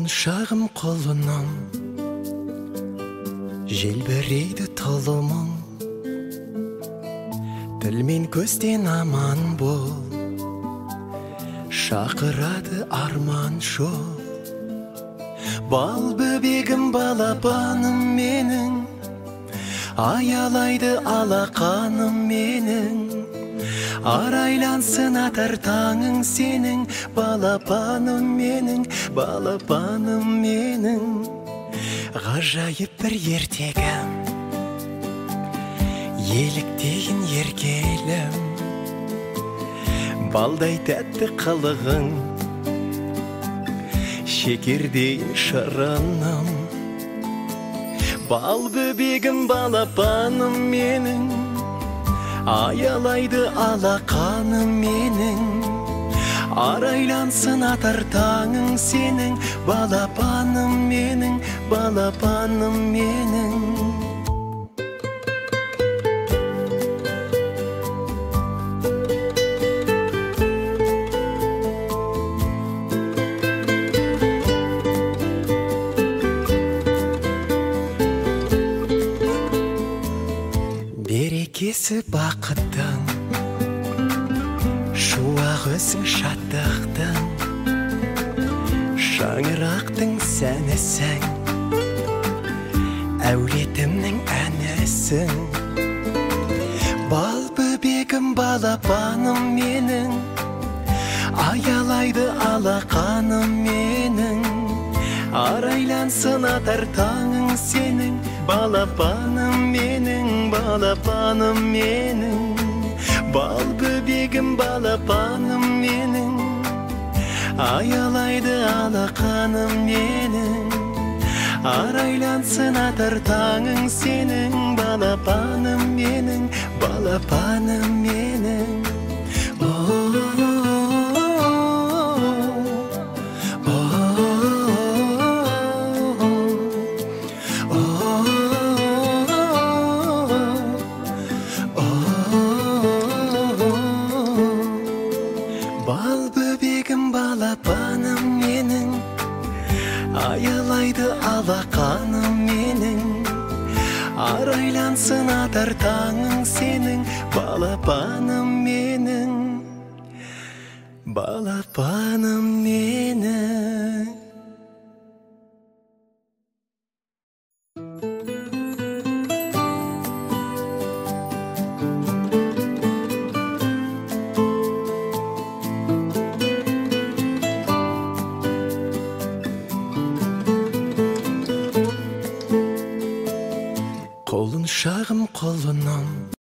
Құлыншағым қолынан желбірейді тұлымың, тіл мен көзден аман бол, шақырады арман жол. Бал бөбегім, балапаным менің, аялайды алақаным менің. Арайлансын атар таңың сенің, балапаным менің, балапаным менің. Ғажайып бір ертегім, еліктейін еркелім, балдай тәтті қылығың, шекердейін шырыным. Бал бөбегім, балапаным менің, аялайды алақаным менің. Арайлансын атар таңың сенің, балапаным менің, балапаным менің. Берекесі бақыттың, шуақ өсің шаттықтың, шаңырақтың сәнісің, әулетімнің әнісің. Бал бөбегім, балапаным менің, аялайды алақаным менің. Арайлансын атар таңың сенің, балапаным менің, балапаным менің. Бал бөбегім, балапаным менің, аялайды алақаным менің. Арайлансын атар таңың сенің, балапаным менің, балапаным менің. Бал бөбегім, балапаным менің, аялайды алақаным менің. Арайлансын атар таңың сенің, балапаным менің, балапаным менің. Құлыншағым қолынан